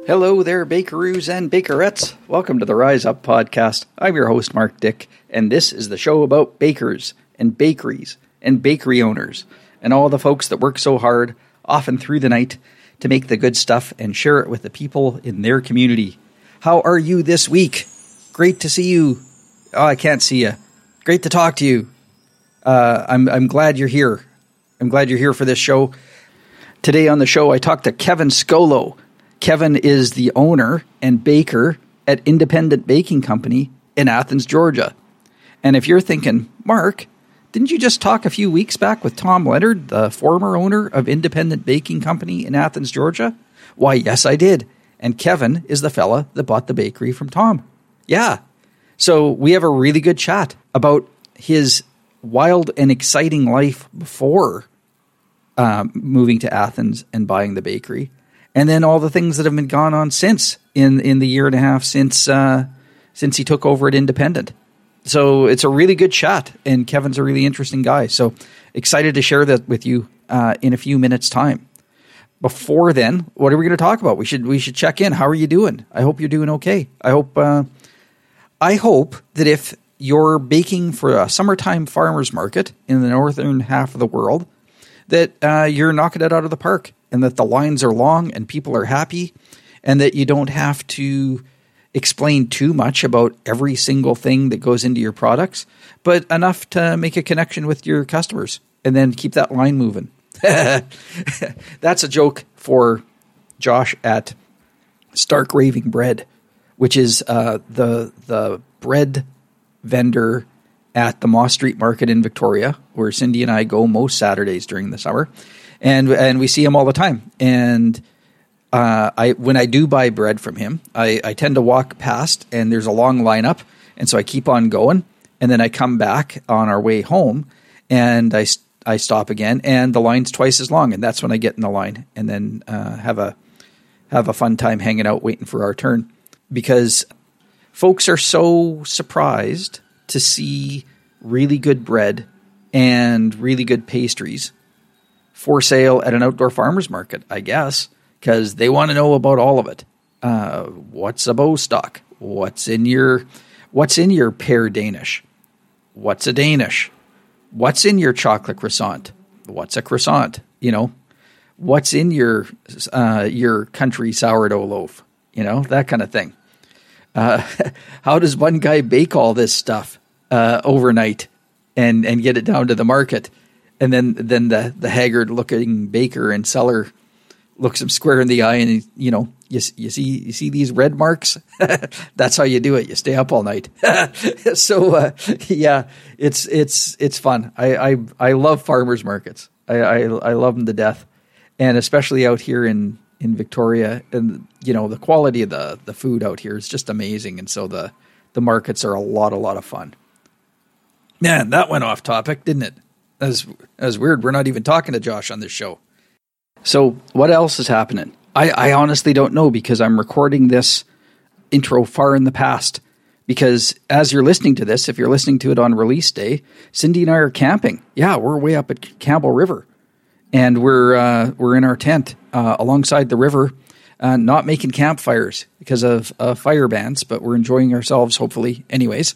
Hello there, bakeroos and bakerettes. Welcome to the Rise Up podcast. I'm your host, Mark Dick, and this is the show about bakers and bakeries and bakery owners and all the folks that work so hard, often through the night, to make the good stuff and share it with the people in their community. How are you this week? Great to see you. Oh, I can't see you. Great to talk to you. I'm glad you're here. I'm glad you're here for this show. Today on the show, I talked to Kevin Scolo. Kevin is the owner and baker at Independent Baking Company in Athens, Georgia. And if you're thinking, Mark, didn't you just talk a few weeks back with Tom Leonard, the former owner of Independent Baking Company in Athens, Georgia? Why, yes, I did. And Kevin is the fella that bought the bakery from Tom. Yeah. So we have a really good chat about his wild and exciting life before moving to Athens and buying the bakery. And then all the things that have been gone on since in the year and a half since he took over at Independent. So it's a really good chat, and Kevin's a really interesting guy. So excited to share that with you in a few minutes' time. Before then, what are we going to talk about? We should check in. How are you doing? I hope you're doing okay. I hope that if you're baking for a summertime farmers market in the northern half of the world, that you're knocking it out of the park, and that the lines are long and people are happy, and that you don't have to explain too much about every single thing that goes into your products, but enough to make a connection with your customers and then keep that line moving. That's a joke for Josh at Stark Raving Bread, which is the bread vendor at the Moss Street Market in Victoria, where Cindy and I go most Saturdays during the summer. And we see him all the time. And when I do buy bread from him, I tend to walk past, and there's a long lineup. And so I keep on going. And then I come back on our way home, and I stop again, and the line's twice as long. And that's when I get in the line and then have a fun time hanging out, waiting for our turn. Because folks are so surprised to see really good bread and really good pastries for sale at an outdoor farmer's market, I guess, because they want to know about all of it. What's a Bostock? What's in your pear Danish? What's a Danish? What's in your chocolate croissant? What's a croissant? What's in your country sourdough loaf? That kind of thing. How does one guy bake all this stuff overnight and get it down to the market? And then the haggard-looking baker and seller looks him square in the eye, and you see these red marks. That's how you do it. You stay up all night. So yeah, it's fun. I love farmers markets. I love them to death, and especially out here in Victoria. And the quality of the food out here is just amazing, and so the markets are a lot of fun. Man, that went off topic, didn't it? That was weird. We're not even talking to Josh on this show. So what else is happening? I honestly don't know, because I'm recording this intro far in the past. Because as you're listening to this, if you're listening to it on release day, Cindy and I are camping. Yeah, we're way up at Campbell River. And we're in our tent alongside the river, not making campfires because of fire bans, but we're enjoying ourselves, hopefully. Anyways,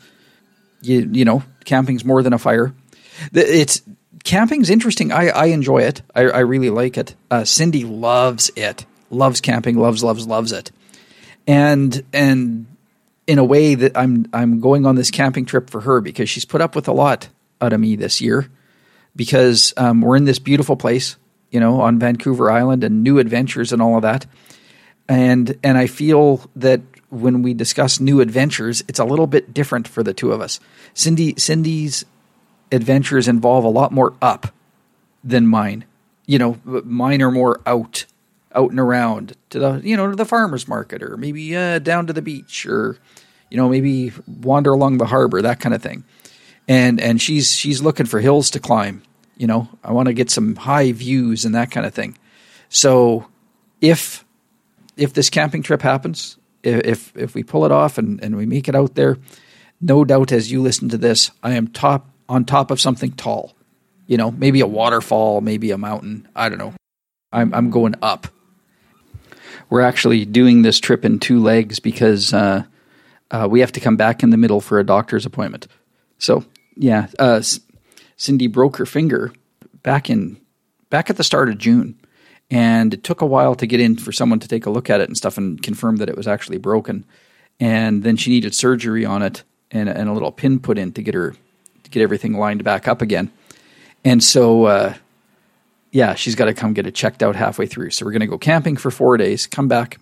camping's more than a fire. Camping's interesting. I enjoy it. I really like it. Cindy loves it. Loves camping. Loves it. And in a way that I'm going on this camping trip for her, because she's put up with a lot out of me this year. Because we're in this beautiful place, on Vancouver Island, and new adventures and all of that. And I feel that when we discuss new adventures, it's a little bit different for the two of us. Cindy's adventures involve a lot more up than mine. Mine are more out and around to the farmer's market, or maybe down to the beach, or maybe wander along the harbor, that kind of thing. And she's looking for hills to climb. I want to get some high views and that kind of thing. So if this camping trip happens, if we pull it off and we make it out there, no doubt as you listen to this, I am on top of something tall. Maybe a waterfall, maybe a mountain. I don't know. I'm going up. We're actually doing this trip in 2 legs because we have to come back in the middle for a doctor's appointment. So, yeah, Cindy broke her finger back at the start of June. And it took a while to get in for someone to take a look at it and stuff and confirm that it was actually broken. And then she needed surgery on it and a little pin put in to get everything lined back up again. And so, she's got to come get it checked out halfway through. So we're going to go camping for 4 days, come back,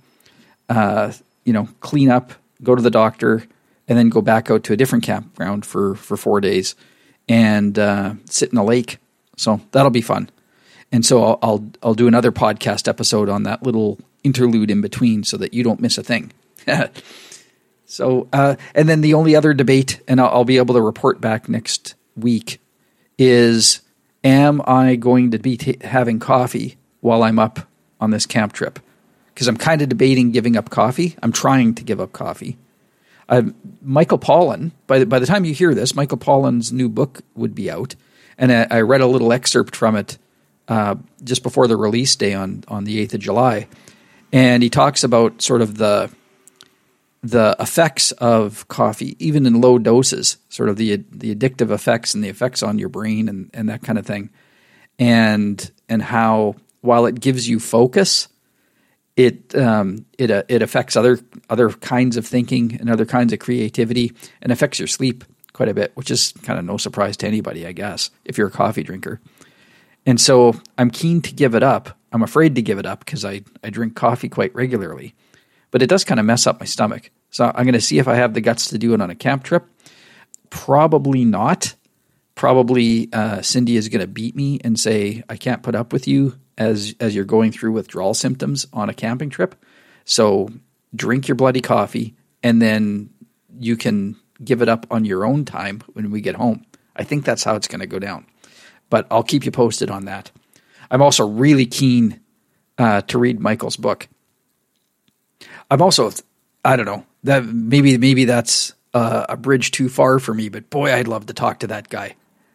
clean up, go to the doctor, and then go back out to a different campground for 4 days and sit in a lake. So that'll be fun. And so I'll do another podcast episode on that little interlude in between so that you don't miss a thing. So, and then the only other debate, and I'll be able to report back next week, is am I going to be having coffee while I'm up on this camp trip? Because I'm kind of debating giving up coffee. I'm trying to give up coffee. Michael Pollan, by the time you hear this, Michael Pollan's new book would be out. And I read a little excerpt from it just before the release day on the 8th of July. And he talks about sort of the effects of coffee, even in low doses, sort of the addictive effects and the effects on your brain and that kind of thing. And how, while it gives you focus, it affects other kinds of thinking and other kinds of creativity and affects your sleep quite a bit, which is kind of no surprise to anybody, I guess, if you're a coffee drinker. And so I'm keen to give it up. I'm afraid to give it up because I drink coffee quite regularly, but it does kind of mess up my stomach. So I'm going to see if I have the guts to do it on a camp trip. Probably not. Probably Cindy is going to beat me and say, I can't put up with you as you're going through withdrawal symptoms on a camping trip. So drink your bloody coffee and then you can give it up on your own time when we get home. I think that's how it's going to go down. But I'll keep you posted on that. I'm also really keen to read Michael's book. I'm also, I don't know, that maybe that's a bridge too far for me, but boy, I'd love to talk to that guy.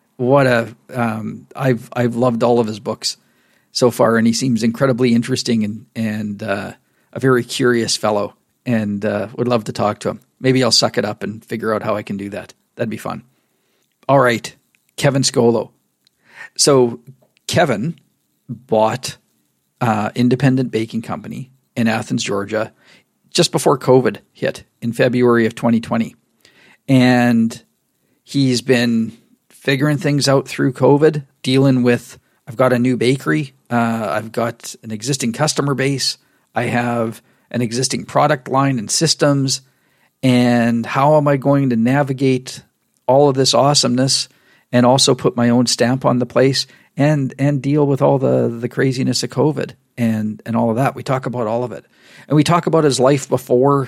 I've loved all of his books so far, and he seems incredibly interesting and a very curious fellow, and would love to talk to him. Maybe I'll suck it up and figure out how I can do that. That'd be fun. All right, Kevin Scolo. So Kevin bought Independent Baking Company in Athens, Georgia, just before COVID hit in February of 2020. And he's been figuring things out through COVID, dealing with, I've got a new bakery. I've got an existing customer base. I have an existing product line and systems. And how am I going to navigate all of this awesomeness and also put my own stamp on the place and deal with all the craziness of COVID and all of that? We talk about all of it. And we talk about his life before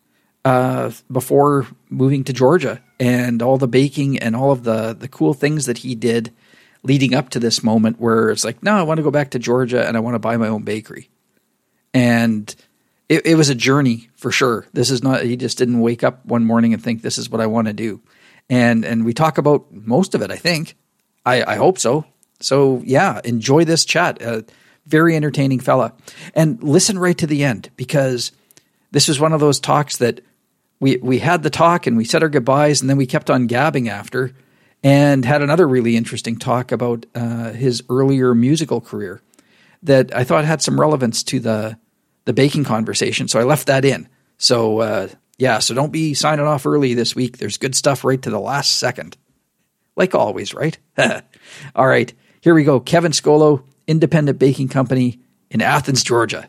moving to Georgia and all the baking and all of the cool things that he did leading up to this moment where it's like, no, I want to go back to Georgia and I want to buy my own bakery. And it was a journey for sure. This is not, he just didn't wake up one morning and think this is what I want to do. And we talk about most of it, I think. I hope so. So yeah, enjoy this chat. Very entertaining fella. And listen right to the end, because this was one of those talks that we had the talk and we said our goodbyes and then we kept on gabbing after and had another really interesting talk about his earlier musical career that I thought had some relevance to the baking conversation. So I left that in. So so don't be signing off early this week. There's good stuff right to the last second. Like always, right? All right, here we go. Kevin Scolo, Independent Baking Company in Athens, Georgia.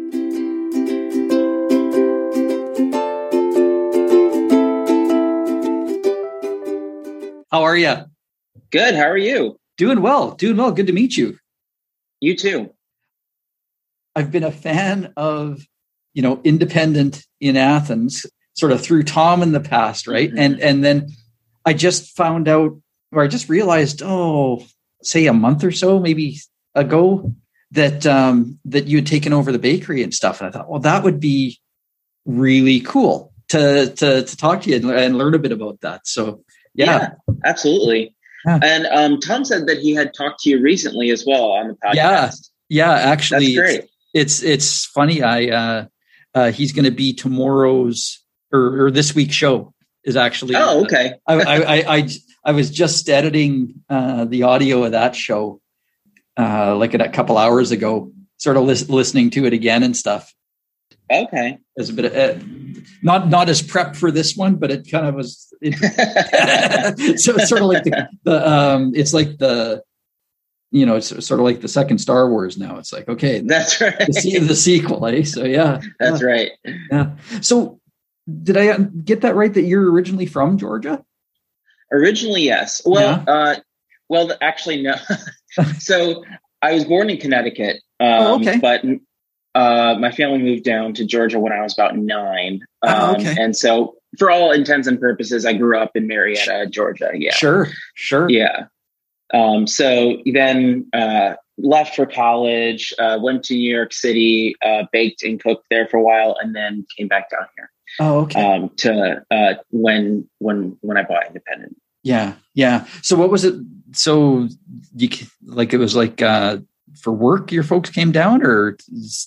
How are you? Good. How are you? Doing well. Good to meet you. You too. I've been a fan of, Independent in Athens sort of through Tom in the past, right? Mm-hmm. And then I just found out, or I just realized, say a month or so, maybe ago, that that you had taken over the bakery and stuff. And I thought, well, that would be really cool to talk to you and learn a bit about that. So yeah, absolutely. Yeah. And Tom said that he had talked to you recently as well on the podcast. Yeah, actually, that's great. it's funny. He's going to be tomorrow's or this week's show is actually. Oh, okay. I was just editing the audio of that show like a couple hours ago, sort of listening to it again and stuff. Okay. As a bit of not as prep for this one, but it kind of was. So it's sort of like the it's like the. It's sort of like the second Star Wars now. It's like, okay, that's right. The sequel, eh? So yeah, that's right. Yeah. So did I get that right? That you're originally from Georgia? Originally, yes. Well, actually, no. So I was born in Connecticut. Okay. But my family moved down to Georgia when I was about 9. Okay. And so, for all intents and purposes, I grew up in Marietta, Georgia. Yeah. Sure. Yeah. So then left for college, went to New York City, baked and cooked there for a while, and then came back down here. Oh, okay. To when I bought independent. Yeah. So what was it? So it was like for work, your folks came down, or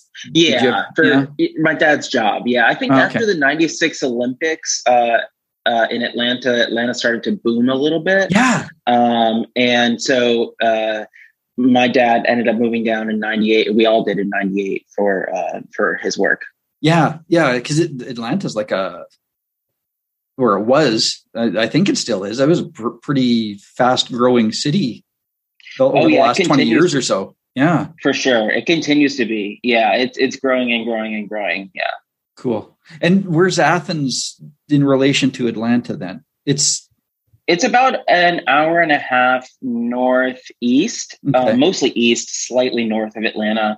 my dad's job. Yeah, I think after the '96 Olympics. In Atlanta started to boom a little bit. Yeah. And so my dad ended up moving down in '98. We all did in '98 for his work. Yeah. Because Atlanta's like it was. I think it still is. It was a pretty fast growing city over the last 20 years or so. Yeah, for sure. It continues to be. Yeah, it's growing and growing and growing. Yeah. Cool. And where's Athens in relation to Atlanta then? It's about an hour and a half northeast, mostly east, slightly north of Atlanta.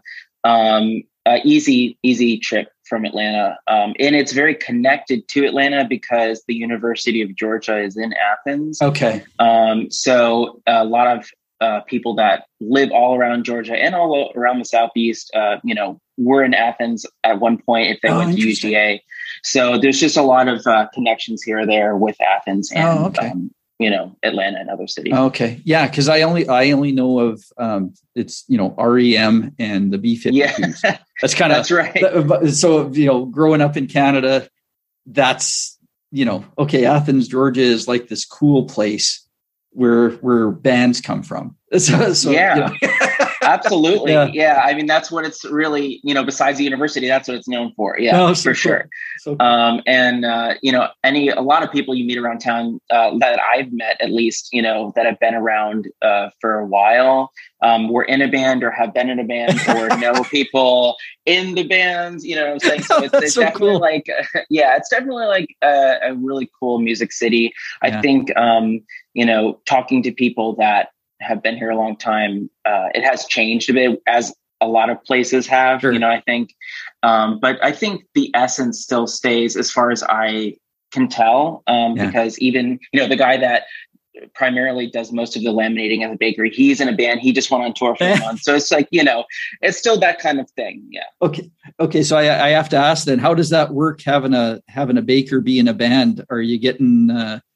Easy trip from Atlanta. And it's very connected to Atlanta because the University of Georgia is in Athens. Okay. So a lot of people that live all around Georgia and all around the Southeast, were in Athens at one point if they went to UGA. So there's just a lot of connections here or there with Athens and, Atlanta and other cities. Okay. Yeah. Cause I only know of, it's, REM and the B-52s. Yeah. That's kind of, that's right. So, growing up in Canada, that's, Athens, Georgia is like this cool place where bands come from. So yeah. Absolutely. Yeah. I mean, that's what it's really, besides the university, that's what it's known for. Yeah, for sure. So cool. And a lot of people you meet around town that I've met, at least, that have been around for a while, were in a band or have been in a band or know people in the bands, what I'm saying? So it's so definitely cool. It's definitely like a really cool music city. I think, talking to people that have been here a long time, it has changed a bit, as a lot of places have. Sure. I think, but I think the essence still stays, as far as I can tell, because even the guy that primarily does most of the laminating at the bakery, he's in a band. He just went on tour for a month, so it's like it's still that kind of thing. Yeah. Okay. So I have to ask then, how does that work? Having a baker be in a band? Are you getting?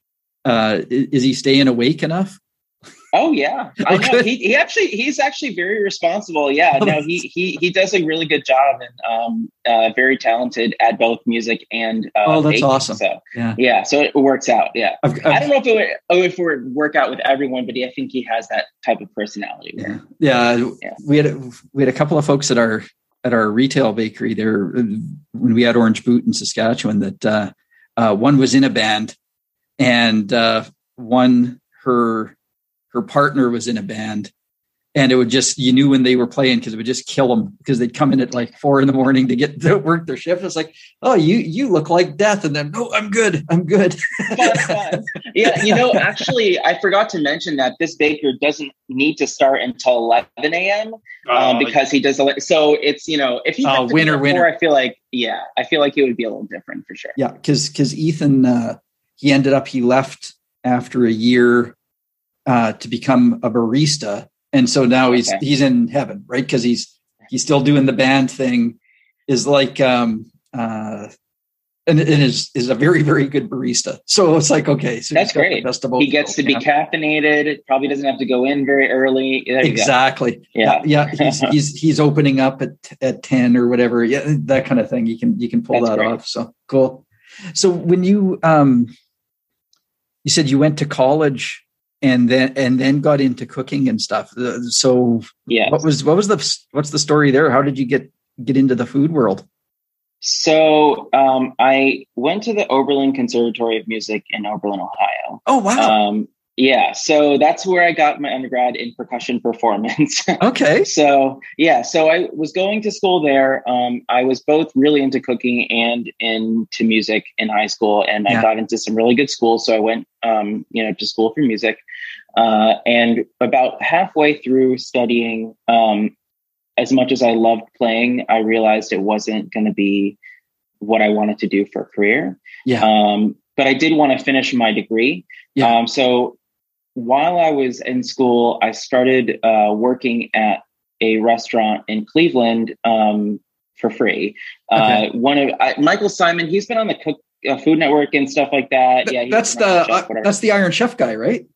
Is he staying awake enough? Oh yeah, I know. He's actually very responsible. Yeah, no, he does a really good job and very talented at both music and that's baking. awesome. So yeah, so it works out. Yeah, I don't know if it would work out with everyone, but I think he has that type of personality. Yeah. We had a couple of folks at our retail bakery there when we had Orange Boot in Saskatchewan. That one was in a band, and one her partner was in a band, and it would just, you knew when they were playing, because it would just kill them, because they'd come in at like 4 a.m. to get to work their shift. It's like, oh, you look like death. And then, no, I'm good. Fun. Yeah. Actually, I forgot to mention that this baker doesn't need to start until 11 a.m. Because he does. So it's, if he winter, I feel like it would be a little different for sure. Yeah. Cause Ethan, he left after a year to become a barista. And so now he's in heaven, right? Because he's still doing the band thing. Is like and is a very, very good barista. So it's like, okay, so that's great. He gets to be caffeinated. Probably doesn't have to go in very early. Exactly. Yeah. He's opening up at 10 or whatever. Yeah, that kind of thing. You can pull that off. So cool. So when you said you went to college and then got into cooking and stuff. So what's the story there? How did you get into the food world? So I went to the Oberlin Conservatory of Music in Oberlin, Ohio. Oh, wow. So that's where I got my undergrad in percussion performance. Okay. So I was going to school there. I was both really into cooking and into music in high school, and I got into some really good schools. So I went, to school for music. And about halfway through studying, as much as I loved playing, I realized it wasn't going to be what I wanted to do for a career. Yeah. But I did want to finish my degree. Yeah. So while I was in school, I started working at a restaurant in Cleveland for free. Okay. Michael Simon, he's been on the Food Network and stuff like that. That's the Iron Chef guy, right?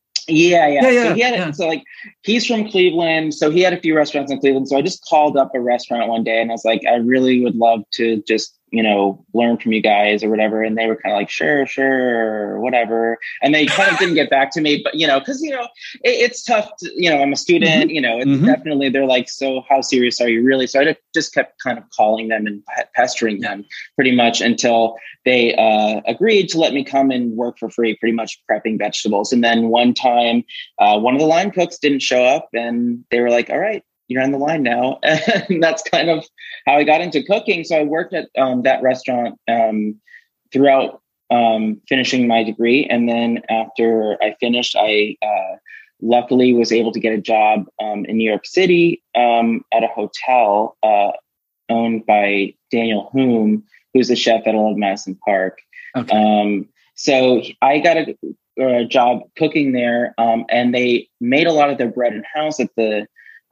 Yeah. So he's from Cleveland. So he had a few restaurants in Cleveland. So I just called up a restaurant one day and I was like, I really would love to just, learn from you guys or whatever. And they were kind of like, sure, whatever. And they kind of didn't get back to me, but cause it's tough to, I'm a student, it's definitely, they're like, so how serious are you really? So I just kept kind of calling them and pestering them pretty much until they agreed to let me come and work for free, pretty much prepping vegetables. And then one time, one of the line cooks didn't show up and they were like, all right, you're on the line now. And that's kind of how I got into cooking. So I worked at that restaurant throughout finishing my degree. And then after I finished, I luckily was able to get a job in New York City at a hotel owned by Daniel Hume, who's the chef at 11 Madison Park. Okay. So I got a job cooking there, and they made a lot of their bread in-house at the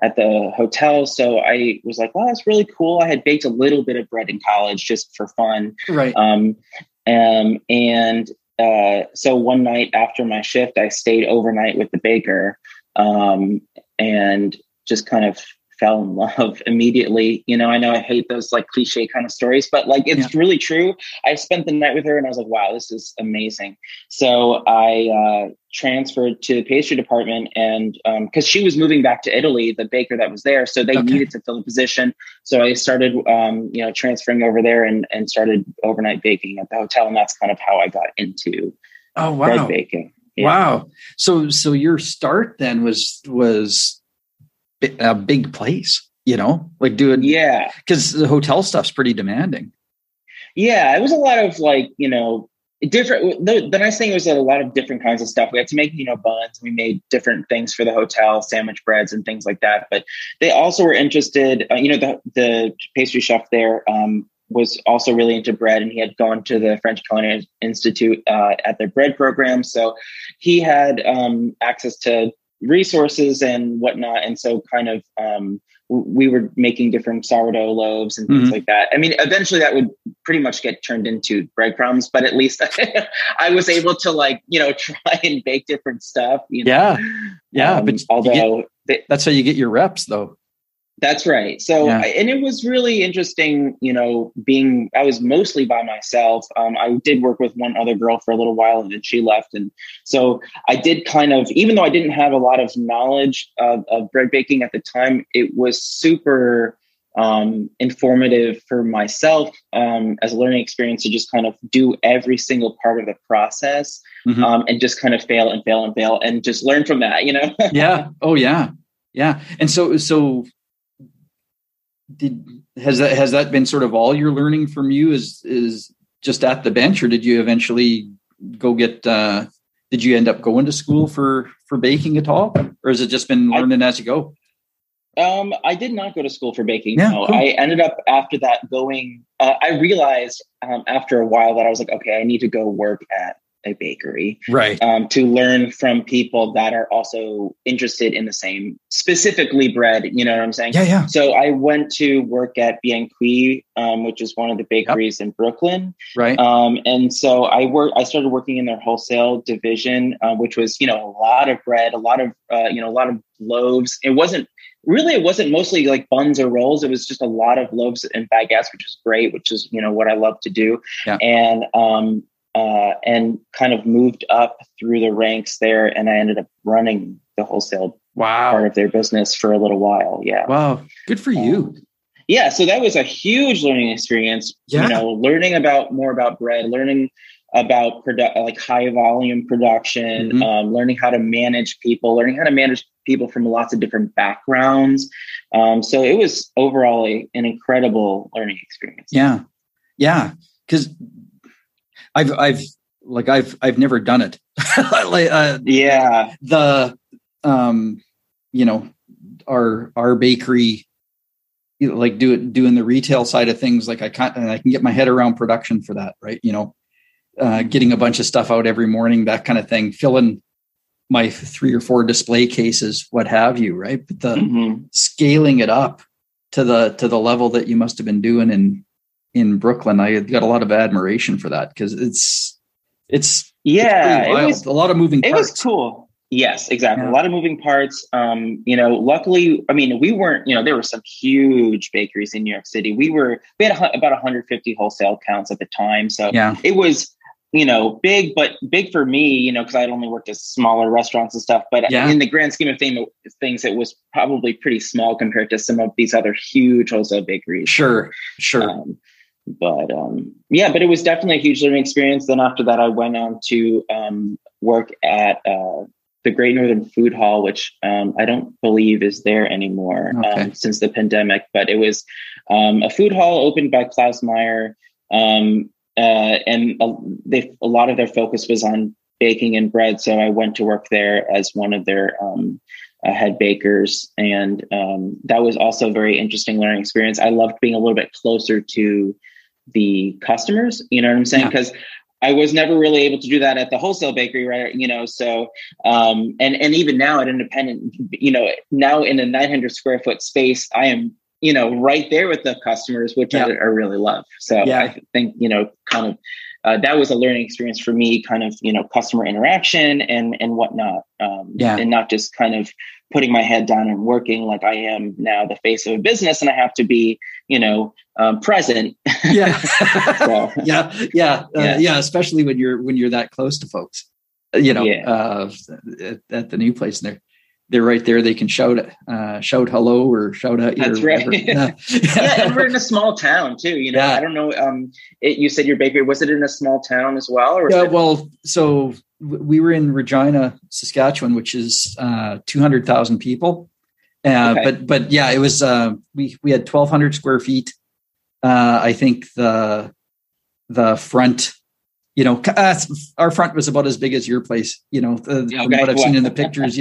hotel. So I was like, wow, that's really cool. I had baked a little bit of bread in college just for fun. Right. So one night after my shift, I stayed overnight with the baker, and just kind of fell in love immediately. I know I hate those cliche kind of stories, but it's really true. I spent the night with her and I was like, wow, this is amazing. So I transferred to the pastry department, and because she was moving back to Italy, the baker that was there, so they needed to fill a position. So I started, transferring over there and started overnight baking at the hotel. And that's kind of how I got into bread baking. Yeah. Wow. So your start then was a big place, doing, because the hotel stuff's pretty demanding. Yeah, it was a lot of different. The nice thing was that a lot of different kinds of stuff. We had to make, buns. We made different things for the hotel, sandwich breads and things like that. But they also were interested, the pastry chef there was also really into bread, and he had gone to the French Culinary Institute at their bread program. So he had access to resources and whatnot. And so kind of, we were making different sourdough loaves and things like that. I mean, eventually that would pretty much get turned into breadcrumbs, but at least I was able to try and bake different stuff. Yeah. But that's how you get your reps though. That's right. So, and it was really interesting, I was mostly by myself. I did work with one other girl for a little while and then she left. And so I did kind of, even though I didn't have a lot of knowledge of bread baking at the time, it was super informative for myself as a learning experience to just kind of do every single part of the process and just kind of fail and just learn from that, Yeah. Oh, yeah. Yeah. And so has that been sort of all your learning from you is just at the bench, or did you eventually go get did you end up going to school for baking at all, or has it just been learning as you go? I did not go to school for baking. Yeah, no. cool. I ended up after that going, I realized after a while that I was like, okay, I need to go work at a bakery, right? To learn from people that are also interested in the same, specifically bread. You know what I'm saying? Yeah. So I went to work at Bien Cuit, which is one of the bakeries in Brooklyn, right? And so I started working in their wholesale division, which was a lot of bread, a lot of loaves. It wasn't mostly like buns or rolls. It was just a lot of loaves and baguettes, which is great, which is what I love to do, and kind of moved up through the ranks there, and I ended up running the wholesale part of their business for a little while. Yeah. Wow. Good for you. Yeah. So that was a huge learning experience, learning more about bread, learning about like high volume production, learning how to manage people from lots of different backgrounds. So it was overall an incredible learning experience. Yeah. Yeah. Cause I've never done it. Our bakery, like doing the retail side of things. Like I can get my head around production for that. Right. Getting a bunch of stuff out every morning, that kind of thing, filling my 3 or 4 display cases, what have you. Right. But the scaling it up to the level that you must've been doing in Brooklyn, I got a lot of admiration for that, because it's a lot of moving parts. It was cool. Yes, exactly. Yeah. A lot of moving parts. Luckily, we weren't, there were some huge bakeries in New York City. We had about 150 wholesale counts at the time. So it was, big for me, because I'd only worked at smaller restaurants and stuff. But in the grand scheme of things, it was probably pretty small compared to some of these other huge wholesale bakeries. Sure. But it was definitely a huge learning experience. Then after that, I went on to work at the Great Northern Food Hall, which I don't believe is there anymore since the pandemic. But it was a food hall opened by Klaus Meyer, and a lot of their focus was on baking and bread. So I went to work there as one of their head bakers, and that was also a very interesting learning experience. I loved being a little bit closer to the customers, you know what I'm saying? Because I was never really able to do that at the wholesale bakery, right? So, and even now at Independent, now in a 900 square foot space, I am, right there with the customers, which I really love. So I think, that was a learning experience for me, kind of, customer interaction and whatnot. And not just kind of putting my head down and working like I am now the face of a business, and I have to be, present. Especially when you're that close to folks, at the new place, and they're right there. They can shout hello or shout at you. That's right. And we're in a small town too. I don't know. You said your bakery, was it in a small town as well? Or so we were in Regina, Saskatchewan, which is 200,000 people. But it was we had 1,200 square feet. I think the front, our front was about as big as your place, from what I've seen in the pictures,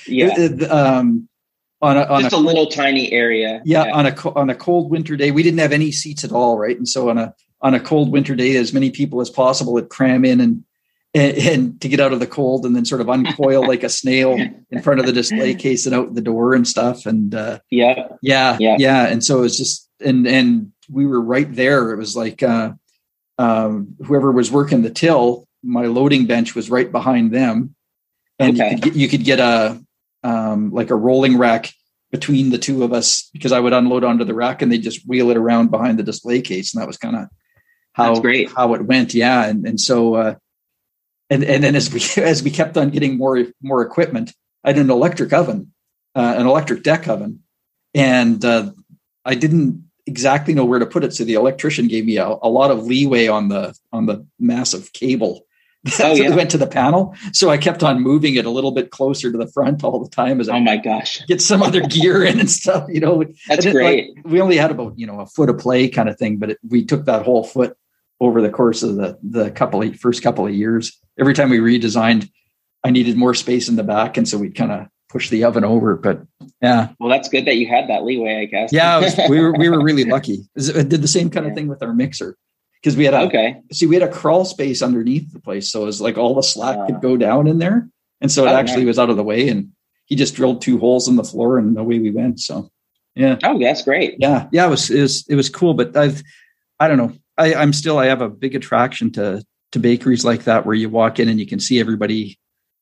on a little tiny area. On a cold winter day, we didn't have any seats at all. Right. And so on a cold winter day, as many people as possible would cram in and to get out of the cold, and then sort of uncoil like a snail in front of the display case and out the door and stuff. And And so it was just, and we were right there. It was like, whoever was working the till, my loading bench was right behind them. And you could get a rolling rack between the two of us, because I would unload onto the rack and they just wheel it around behind the display case. And that was kind of how it went. Yeah. And so, and then as we kept on getting more equipment, I had an electric oven, an electric deck oven, and I didn't exactly know where to put it. So the electrician gave me a lot of leeway on the massive cable that went to the panel. So I kept on moving it a little bit closer to the front all the time as I get some other gear in and stuff, That's great. We only had about, a foot of play kind of thing, but we took that whole foot over the course of the first couple of years. Every time we redesigned, I needed more space in the back. And so we'd kind of push the oven over, but yeah. Well, that's good that you had that leeway, I guess. Yeah, we were really lucky. It did the same kind of thing with our mixer. because we had a crawl space underneath the place. So it was like all the slack could go down in there. And so it actually was out of the way, and he just drilled 2 holes in the floor and away we went. So yeah. Oh, that's great. Yeah. Yeah. It was cool, but I don't know. I have a big attraction to bakeries like that, where you walk in and you can see everybody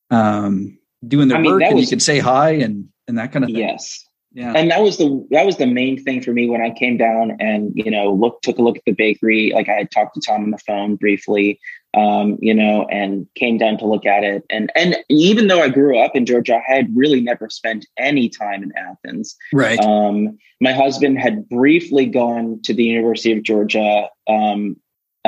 doing their work, and you can say hi and that kind of thing. Yes. Yeah. And that was the main thing for me when I came down and, took a look at the bakery. Like, I had talked to Tom on the phone briefly, and came down to look at it. And even though I grew up in Georgia, I had really never spent any time in Athens. Right. My husband had briefly gone to the University of Georgia. And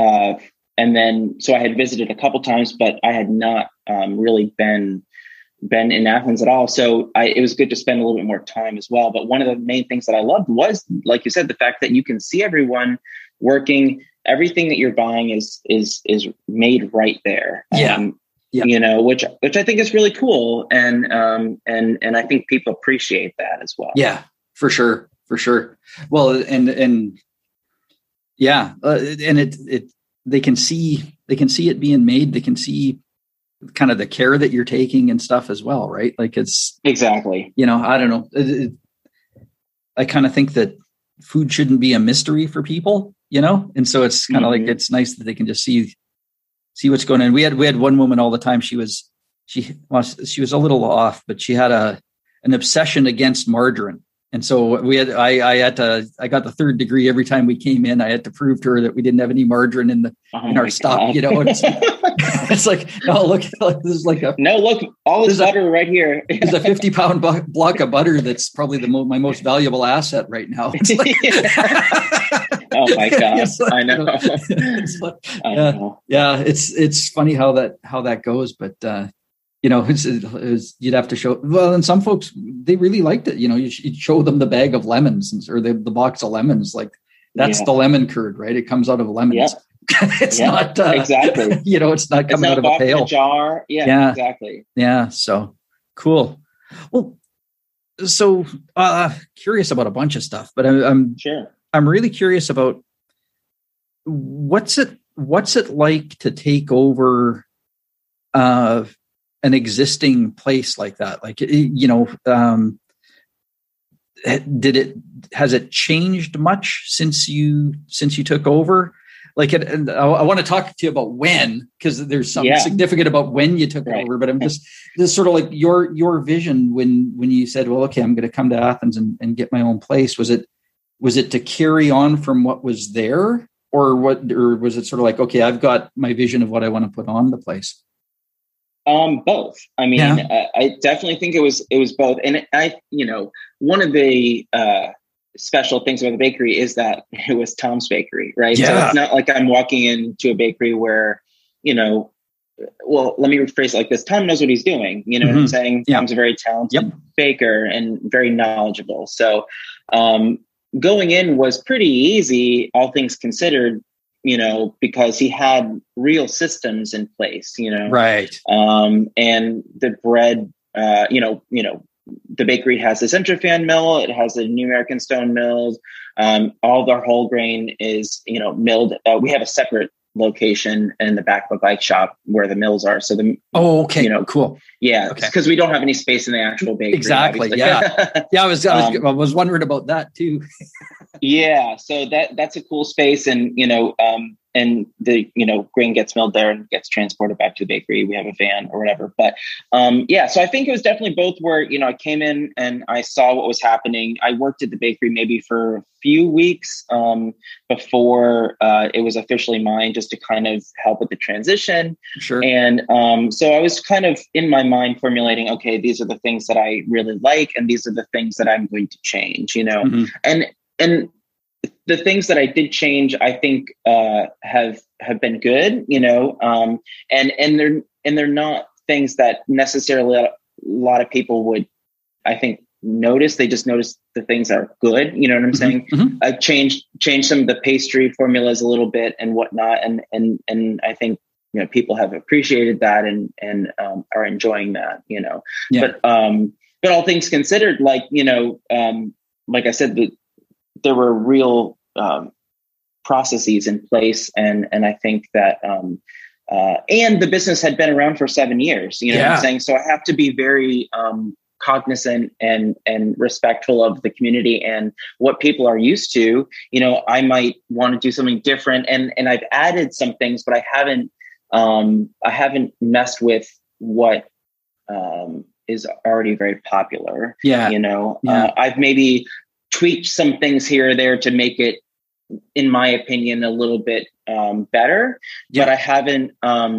then, so I had visited a couple times, but I had not really been in Athens at all. So it was good to spend a little bit more time as well. But one of the main things that I loved was, like you said, the fact that you can see everyone working. Everything that you're buying is made right there. Yeah. Which I think is really cool. And I think people appreciate that as well. Yeah, for sure. Well, and yeah. And they can see it being made. They can see kind of the care that you're taking and stuff as well, right? Like, it's exactly, I don't know. I kind of think that food shouldn't be a mystery for people, and so it's kind of like, it's nice that they can just see what's going on. We had one woman all the time. She was a little off, but she had an obsession against margarine. And so I got the 3rd degree every time we came in. I had to prove to her that we didn't have any margarine in our stuff. It's like, oh, look, this is like all this butter right here. There's a 50-pound block of butter that's probably my most valuable asset right now. It's like, oh my gosh, I know. I know. Yeah, it's funny how that goes, but you'd have to show. Well, and some folks, they really liked it. You'd show them the bag of lemons or the box of lemons. Like, that's the lemon curd, right? It comes out of lemons. Yeah. It's not exactly. It's not coming out of a pail. In a jar. Yeah, exactly. Yeah. So cool. Well, so curious about a bunch of stuff, but I'm really curious about what's it like to take over an existing place like that? Like, has it changed much since you took over? Like, and I want to talk to you about when, because there's something significant about when you took it over. But I'm just sort of like your vision when you said, well, okay, I'm going to come to Athens and get my own place. Was it to carry on from what was there, or was it sort of like, okay, I've got my vision of what I want to put on the place? Both. I mean, I definitely think it was both. And one of the special things about the bakery is that it was Tom's bakery, right? Yeah. So it's not like I'm walking into a bakery where, well, let me rephrase it like this. Tom knows what he's doing. You know what I'm saying? Yeah. Tom's a very talented baker and very knowledgeable. So going in was pretty easy, all things considered, because he had real systems in place, Right. And the bread, the bakery has a Centrofan mill. It has a New American Stone mills. All of our whole grain is, milled. We have a separate location in the back of a bike shop where the mills are. So cool. Yeah. Because we don't have any space in the actual bakery. Exactly. Yeah. Yeah. I was wondering about that too. Yeah. So that's a cool space. And, and the, grain gets milled there and gets transported back to the bakery. We have a van or whatever. But so I think it was definitely both where, I came in and I saw what was happening. I worked at the bakery maybe for a few weeks before it was officially mine, just to kind of help with the transition. Sure. And so I was kind of in my mind formulating, okay, these are the things that I really like, and these are the things that I'm going to change, and the things that I did change, I think, have been good, and they're not things that necessarily a lot of people would, I think, notice. They just notice the things that are good. You know what I'm saying? Mm-hmm. I've changed some of the pastry formulas a little bit and whatnot, and I think people have appreciated that and are enjoying that. Yeah. But all things considered, like I said, there were real processes in place. And I think that, and the business had been around for 7 years, you know what I'm saying? So I have to be very, cognizant and respectful of the community and what people are used to. You know, I might want to do something different, and I've added some things, but I haven't messed with what is already very popular. Yeah. You know, I've maybe tweaked some things here or there to make it, in my opinion, a little bit better, but I haven't,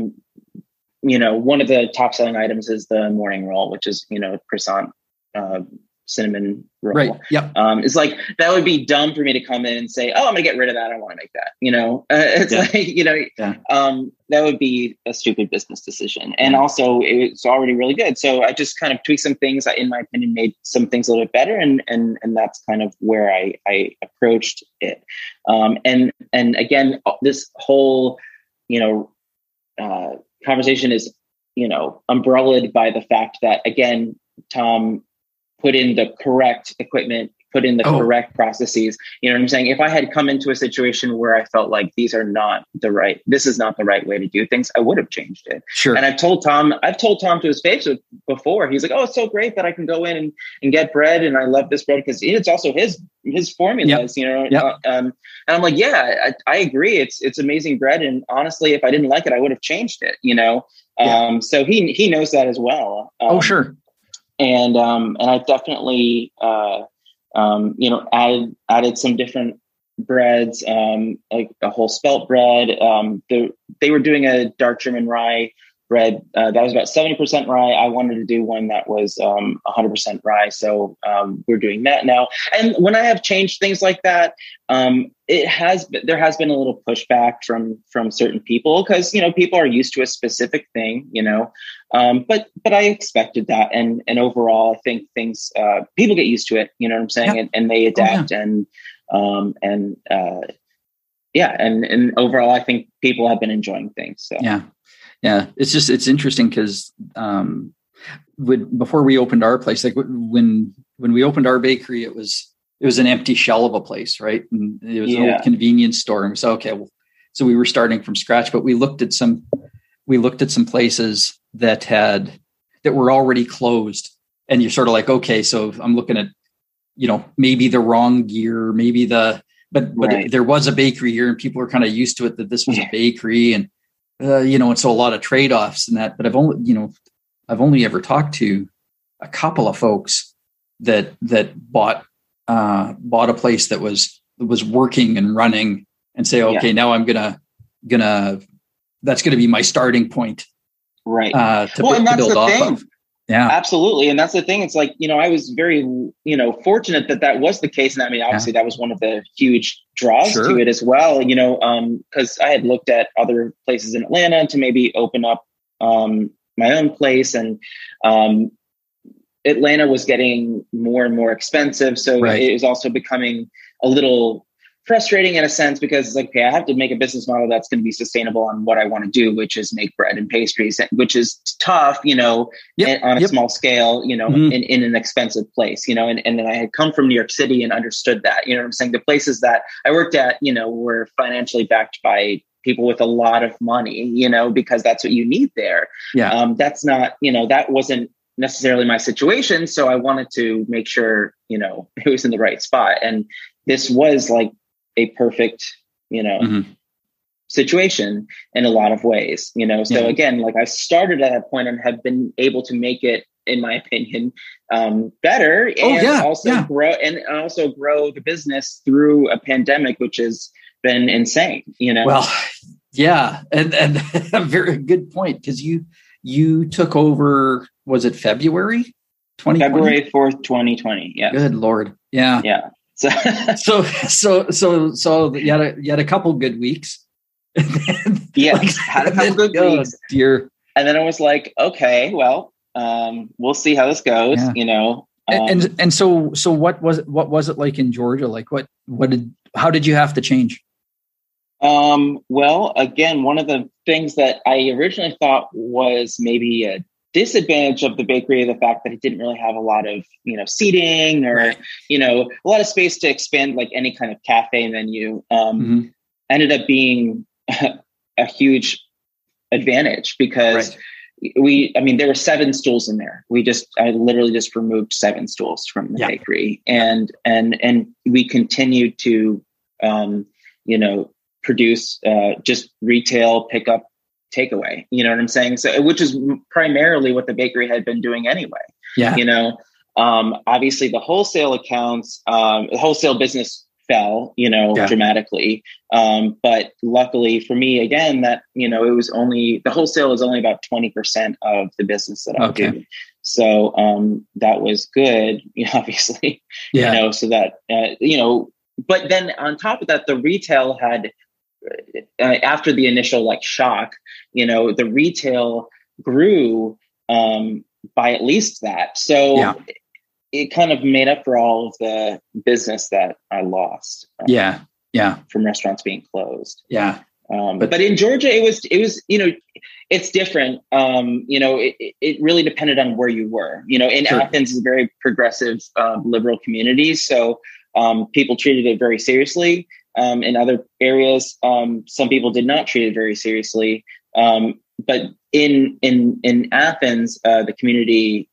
you know, one of the top selling items is the morning roll, which is, you know, croissant, cinnamon roll. Right. Yep. It's like, that would be dumb for me to come in and say, oh, I'm gonna get rid of that. I want to make that, you know, it's like, you know, that would be a stupid business decision. And also it's already really good. So I just kind of tweaked some things that, in my opinion, made some things a little bit better. And that's kind of where I approached it. And again, this whole, you know, conversation is, you know, umbrellaed by the fact that, again, Tom put in the correct equipment, put in the correct processes. You know what I'm saying? If I had come into a situation where I felt like this is not the right way to do things, I would have changed it. Sure. And I've told Tom to his face before. He's like, oh, it's so great that I can go in and get bread. And I love this bread because it's also his formulas, you know? And I'm like, yeah, I agree. It's amazing bread. And honestly, if I didn't like it, I would have changed it, you know? So he knows that as well. Sure. And I've definitely, you know, added some different breads, like a whole spelt bread. They were doing a dark German rye bread that was about 70% rye. I wanted to do one that was 100% rye. So we're doing that now. And when I have changed things like that, there has been a little pushback from certain people, because, you know, people are used to a specific thing, you know, but I expected that. And overall, I think things, people get used to it, you know what I'm saying? And they adapt and overall, I think people have been enjoying things. So. Yeah. It's interesting because, before we opened our place, like when we opened our bakery, it was an empty shell of a place, right? And it was an old convenience store. And we said, okay, well, so we were starting from scratch, but we looked at some places that were already closed, and you're sort of like, okay, so I'm looking at, you know, maybe the wrong gear, maybe but there was a bakery here and people were kind of used to it, that this was a bakery, and, you know, and so a lot of trade-offs and that, but I've only ever talked to a couple of folks that bought a place that was working and running, and say, okay, now I'm gonna that's gonna be my starting point, right? To and that's build the off thing. of. Yeah, absolutely, and that's the thing. It's like, you know, I was very, you know, fortunate that was the case, and I mean, obviously, that was one of the huge draws to it as well. You know, because I had looked at other places in Atlanta to maybe open up my own place, and Atlanta was getting more and more expensive. So it was also becoming a little frustrating in a sense, because it's like, okay, I have to make a business model that's going to be sustainable on what I want to do, which is make bread and pastries, which is tough, you know, on a small scale, you know, in an expensive place, you know, and then I had come from New York City and understood that, you know what I'm saying? The places that I worked at, you know, were financially backed by people with a lot of money, you know, because that's what you need there. That's not, you know, that wasn't necessarily my situation. So I wanted to make sure, you know, it was in the right spot. And this was like a perfect, you know, situation in a lot. of ways, you know? So again, like I started at that point and have been able to make it, in my opinion, better and grow the business through a pandemic, which has been insane, you know? Well, yeah. And a very good point. Cause you took over, was it February 2020? February 4th, 2020. Yeah. Good Lord. Yeah. Yeah. So you had a couple good weeks. Had a couple good weeks. Dear. And then I was like, okay, well, we'll see how this goes, you know. And so what was it like in Georgia? Like how did you have to change? Well, again, one of the things that I originally thought was maybe a disadvantage of the bakery, the fact that it didn't really have a lot of, you know, seating or, you know, a lot of space to expand like any kind of cafe menu. ended up being a huge advantage because there were 7 stools in there. I literally just removed 7 stools from the bakery, and we continued to, produce just retail pickup takeaway. You know what I'm saying? So, which is primarily what the bakery had been doing anyway. Yeah. Obviously the wholesale accounts, the wholesale business fell, dramatically. But luckily for me, again, that, it was only, the wholesale is only about 20% of the business that I do. So, that was good, obviously, so that, but then on top of that, the retail had, after the initial shock, the retail grew, by at least that. So it kind of made up for all of the business that I lost. From restaurants being closed. But in Georgia, it was, it's different. It really depended on where you were, in Athens is a very progressive, liberal community. So, people treated it very seriously. In other areas, some people did not treat it very seriously. But in Athens, the community,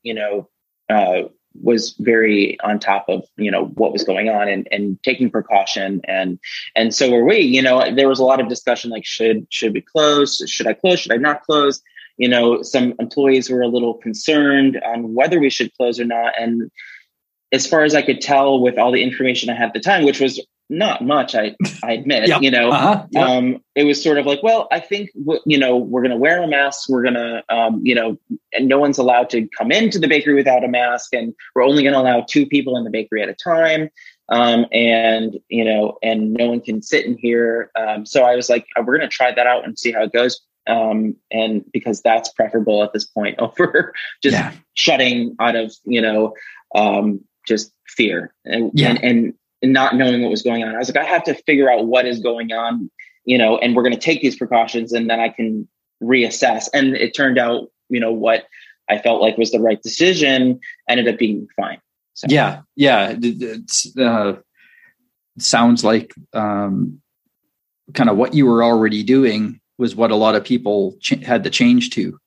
was very on top of, what was going on and taking precaution. And so were we, there was a lot of discussion, should we close? Should I close? Should I not close? Some employees were a little concerned on whether we should close or not. And as far as I could tell with all the information I had at the time, which was not much, I admit, it was sort of well, I think, we're going to wear a mask. We're going to, and no one's allowed to come into the bakery without a mask. And we're only going to allow 2 people in the bakery at a time. And no one can sit in here. So I was like, we're going to try that out and see how it goes. And because that's preferable at this point over just shutting out of, just fear and not knowing what was going on. I was like, I have to figure out what is going on, and we're going to take these precautions and then I can reassess. And it turned out, what I felt like was the right decision ended up being fine. So. It sounds like kind of what you were already doing was what a lot of people had to change to,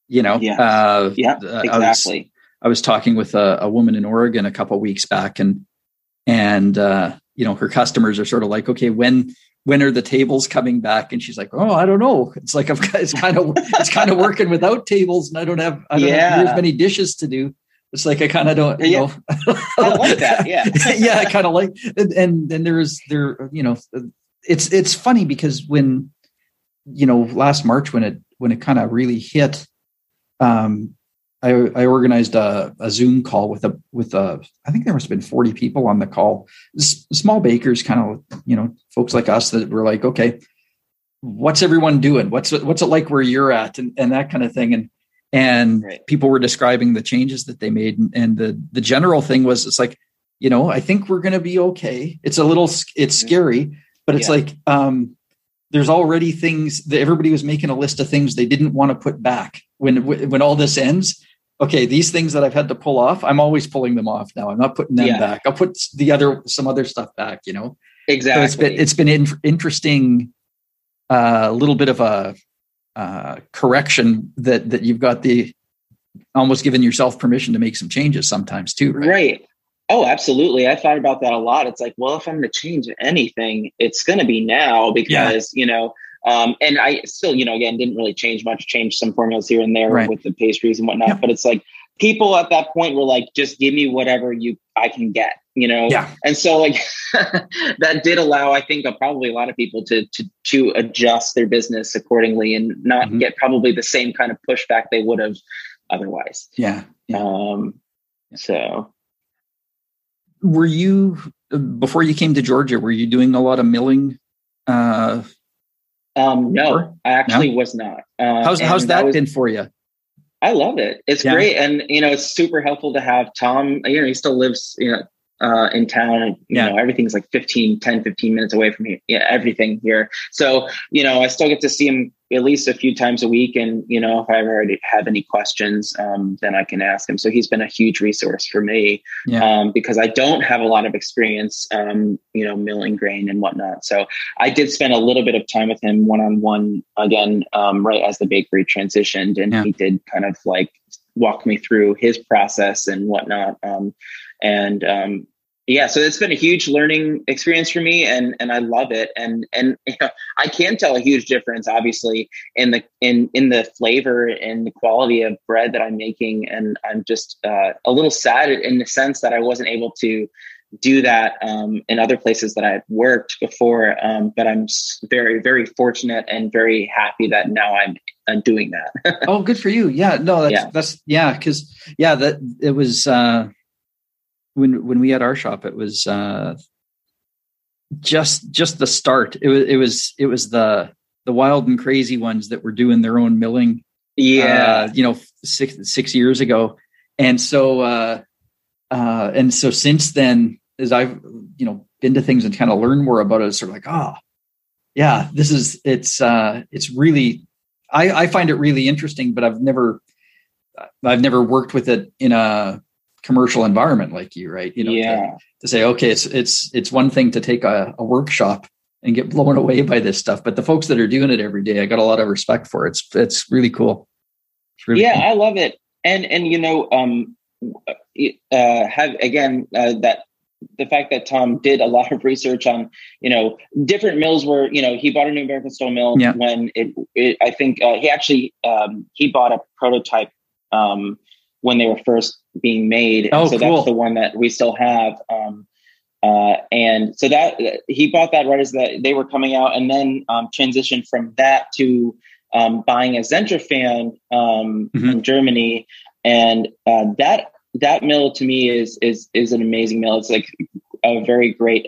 exactly. I was talking with a woman in Oregon a couple of weeks back, and her customers are sort of like, okay, when are the tables coming back? And she's like, oh, I don't know. It's like, it's kind of working without tables, and I don't have near as many dishes to do. It's like, I kind of don't, I like that. Yeah. I kind of like, and it's funny because when, last March, when it kind of really hit, I organized a Zoom call with I think there must have been 40 people on the call, small bakers, kind of, folks like us that were like, okay, what's everyone doing? What's it like where you're at? And that kind of thing. And people were describing the changes that they made. And the general thing was, it's like, I think we're going to be okay. It's it's scary, but it's like, there's already things that everybody was making a list of things they didn't want to put back when all this ends. Okay, these things that I've had to pull off, I'm always pulling them off now. I'm not putting them back. I'll put some other stuff back, Exactly. So it's been interesting, a little bit of a correction that you've got almost given yourself permission to make some changes sometimes too, right? Right. Oh, absolutely. I thought about that a lot. It's like, well, if I'm going to change anything, it's going to be now because, and I still, again, didn't really change much, changed some formulas here and there with the pastries and whatnot. But it's like people at that point were like, just give me whatever I can get, And so that did allow, I think, probably a lot of people to adjust their business accordingly and not get probably the same kind of pushback they would have otherwise. So. Were you, before you came to Georgia, were you doing a lot of milling? No, I actually was not. How's that been for you? I love it. It's great. And, it's super helpful to have Tom, he still lives, in town, and everything's like 15 minutes away from here. Yeah, everything here. So, I still get to see him at least a few times a week. And, if I ever have any questions, then I can ask him. So he's been a huge resource for me, because I don't have a lot of experience, milling grain and whatnot. So I did spend a little bit of time with him one-on-one again, right as the bakery transitioned, and he did kind of like walk me through his process and whatnot. So it's been a huge learning experience for me, and I love it. And I can tell a huge difference, obviously, in the flavor and the quality of bread that I'm making. And I'm just a little sad in the sense that I wasn't able to do that in other places that I've worked before. But I'm very, very fortunate and very happy that now I'm doing that. Oh, good for you. Yeah, no, that's because that it was when we had our shop, it was just the start. It was the wild and crazy ones that were doing their own milling. 6 years ago, and so since then, as I've been to things and kind of learned more about it, it's sort of like, it's really, I find it really interesting, but I've never worked with it in a commercial environment like you, right? To say, okay, it's one thing to take a workshop and get blown away by this stuff, but the folks that are doing it every day, I got a lot of respect for. It's really cool. It's really cool. I love it. And that the fact that Tom did a lot of research on, different mills where, he bought a New American Stone Mill when I think he actually, he bought a prototype when they were first being made. Oh, so cool. That's the one that we still have. And so that he bought that right as that they were coming out, and then transitioned from that to buying a Zentrafan in Germany. And that mill to me is an amazing mill. It's like a very great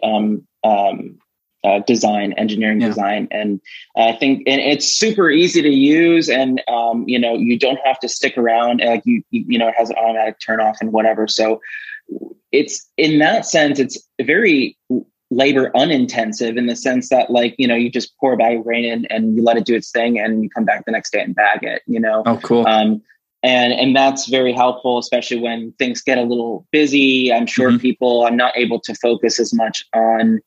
engineering design. And I think, and it's super easy to use, and you don't have to stick around, like it has an automatic turn off and whatever. So it's, in that sense, it's very labor unintensive, in the sense that, like, you just pour a bag of grain in and you let it do its thing, and you come back the next day and bag it, Oh, cool. And that's very helpful, especially when things get a little busy. I'm sure I'm not able to focus as much on,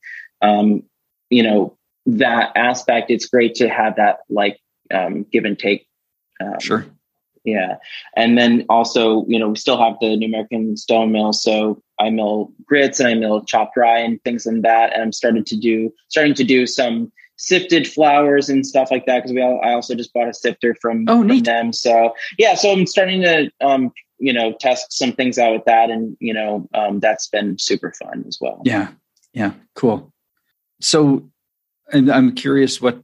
that aspect. It's great to have that, like, give and take. Sure. Yeah. And then also, we still have the New American Stone Mill. So I mill grits and I mill chopped rye and things like that. And I'm starting to do some sifted flours and stuff like that, because I also just bought a sifter from them. So so I'm starting to test some things out with that, and that's been super fun as well. Yeah, cool. So, and I'm curious what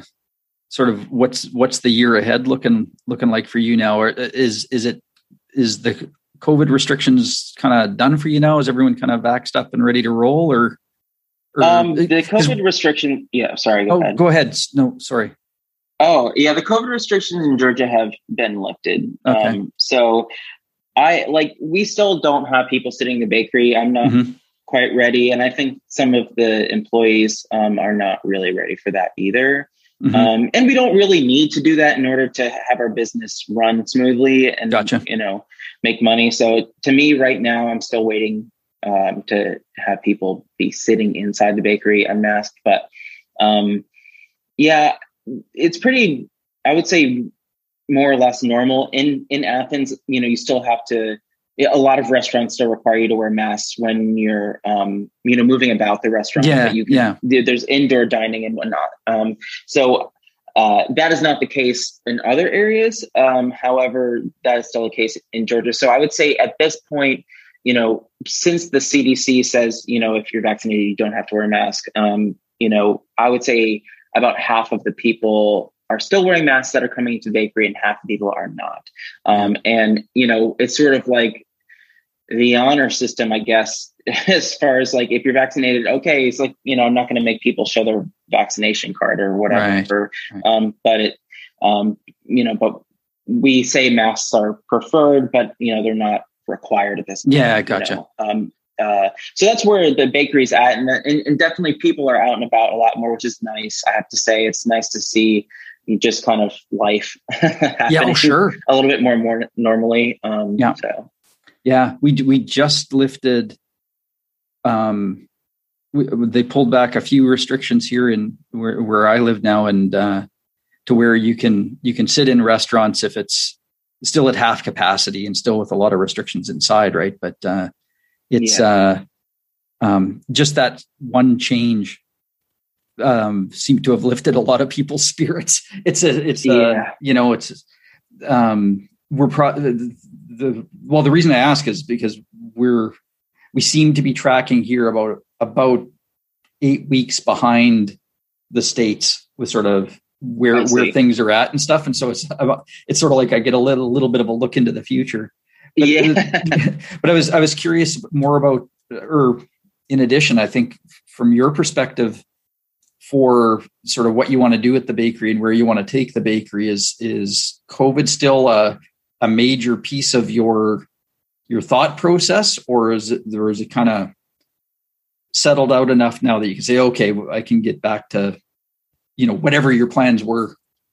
what's the year ahead looking like for you now? Or is the COVID restrictions kind of done for you now? Is everyone kind of vaxxed up and ready to roll, or the COVID restriction? Yeah, sorry. Go ahead. Go ahead. No, sorry. Oh, yeah. The COVID restrictions in Georgia have been lifted. Okay. So we still don't have people sitting in the bakery. I'm not quite ready. And I think some of the employees are not really ready for that either. And we don't really need to do that in order to have our business run smoothly and, Gotcha. Make money. So to me right now, I'm still waiting to have people be sitting inside the bakery unmasked. But it's pretty, I would say, more or less normal in Athens. You still have to, a lot of restaurants still require you to wear masks when you're, moving about the restaurant. There's indoor dining and whatnot. So that is not the case in other areas. However, that is still the case in Georgia. So I would say at this point, since the CDC says, if you're vaccinated, you don't have to wear a mask. I would say about half of the people are still wearing masks that are coming into the bakery, and half the people are not. And it's sort of like the honor system, I guess, as far as like, if you're vaccinated, okay, it's like, I'm not going to make people show their vaccination card or whatever. Right. But we say masks are preferred, but they're not required at this point. Yeah, gotcha. So that's where the bakery's at. And definitely people are out and about a lot more, which is nice. I have to say, it's nice to see just kind of life happening sure. a little bit more normally. We just lifted, they pulled back a few restrictions here in where I live now, and to where you can sit in restaurants if it's still at half capacity and still with a lot of restrictions inside, right? But it's just that one change seemed to have lifted a lot of people's spirits. The reason I ask is because we seem to be tracking here about 8 weeks behind the States with sort of where things are at and stuff. And so it's sort of like I get a little bit of a look into the future. But I was curious more about, or in addition, I think from your perspective, for sort of what you want to do at the bakery and where you want to take the bakery, is COVID still a major piece of your thought process, or is it kind of settled out enough now that you can say, okay, I can get back to, whatever your plans were?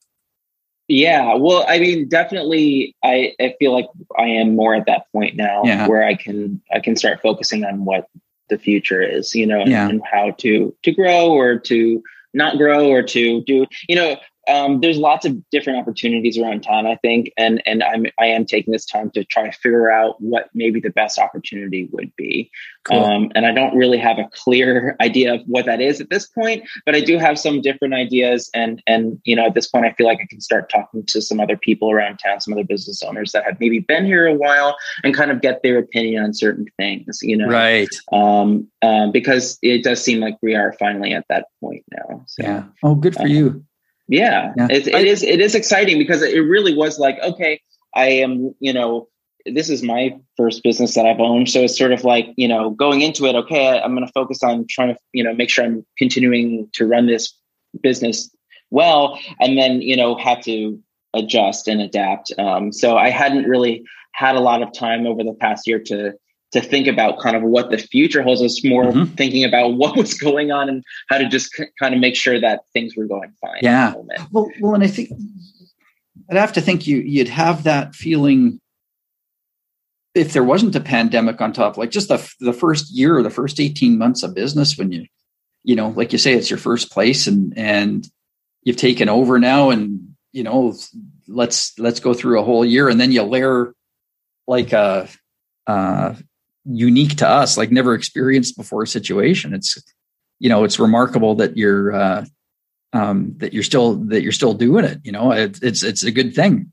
Yeah, well, I mean, definitely, I feel like I am more at that point now where I can start focusing on what the future is, and how to grow or to not grow or to do, there's lots of different opportunities around town, I think. And I am taking this time to try to figure out what maybe the best opportunity would be. Cool. And I don't really have a clear idea of what that is at this point, but I do have some different ideas. And at this point, I feel like I can start talking to some other people around town, some other business owners that have maybe been here a while, and kind of get their opinion on certain things, Right. Because it does seem like we are finally at that point now. So, yeah. Oh, good for you. Yeah. It is exciting, because it really was like, okay, I am, this is my first business that I've owned. So it's sort of like, going into it, okay, I'm going to focus on trying to, make sure I'm continuing to run this business well, and then, have to adjust and adapt. So I hadn't really had a lot of time over the past year to think about kind of what the future holds. Us more thinking about what was going on and how to just kind of make sure that things were going fine. Yeah. Well, and I think I'd have to think you'd have that feeling if there wasn't a pandemic on top, like just the first year or the first 18 months of business, when like you say, it's your first place and you've taken over now, and, let's go through a whole year, and then you layer like a unique to us, like never experienced before situation. It's, it's remarkable that you're still doing it. It's a good thing,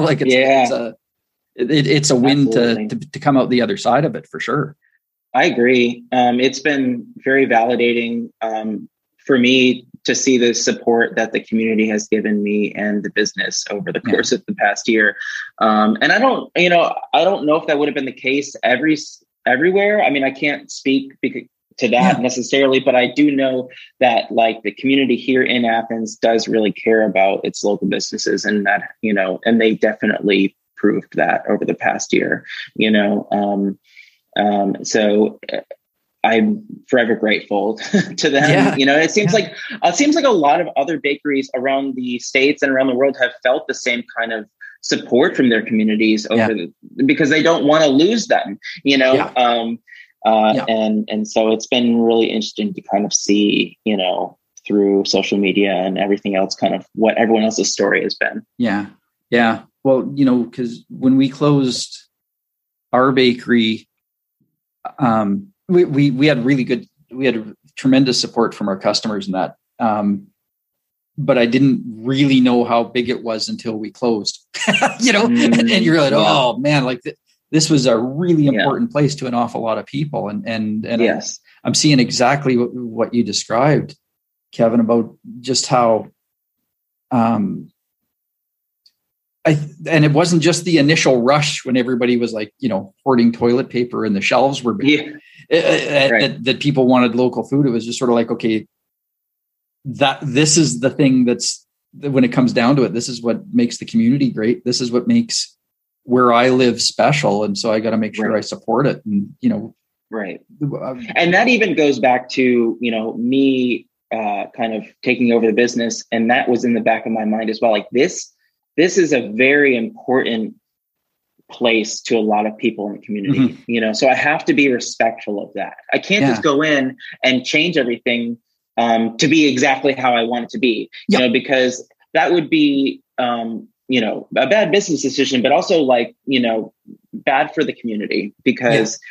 it's a win to come out the other side of it, for sure. I agree. It's been very validating for me to see the support that the community has given me and the business over the course of the past year. And I don't know if that would have been the case everywhere. I mean, I can't speak to that necessarily, but I do know that like the community here in Athens does really care about its local businesses, and that, and they definitely proved that over the past year, so I'm forever grateful to them. It seems like a lot of other bakeries around the States and around the world have felt the same kind of support from their communities because they don't want to lose them, and so it's been really interesting to kind of see, through social media and everything else, kind of what everyone else's story has been. Yeah. Yeah. Well, because when we closed our bakery, we had tremendous support from our customers in that. But I didn't really know how big it was until we closed, and you're like, oh man, like this was a really important place to an awful lot of people. And yes, I'm seeing exactly what you described, Kevin, about just how, and it wasn't just the initial rush when everybody was like, hoarding toilet paper and the shelves were big, that people wanted local food. It was just sort of like, okay, that this is the thing that's, when it comes down to it, this is what makes the community great. This is what makes where I live special. And so I got to make sure I support it. And, Right. And that even goes back to, me kind of taking over the business. And that was in the back of my mind as well. Like this is a very important place to a lot of people in the community, so I have to be respectful of that. I can't just go in and change everything to be exactly how I want it to be, because that would be, a bad business decision, but also bad for the community because,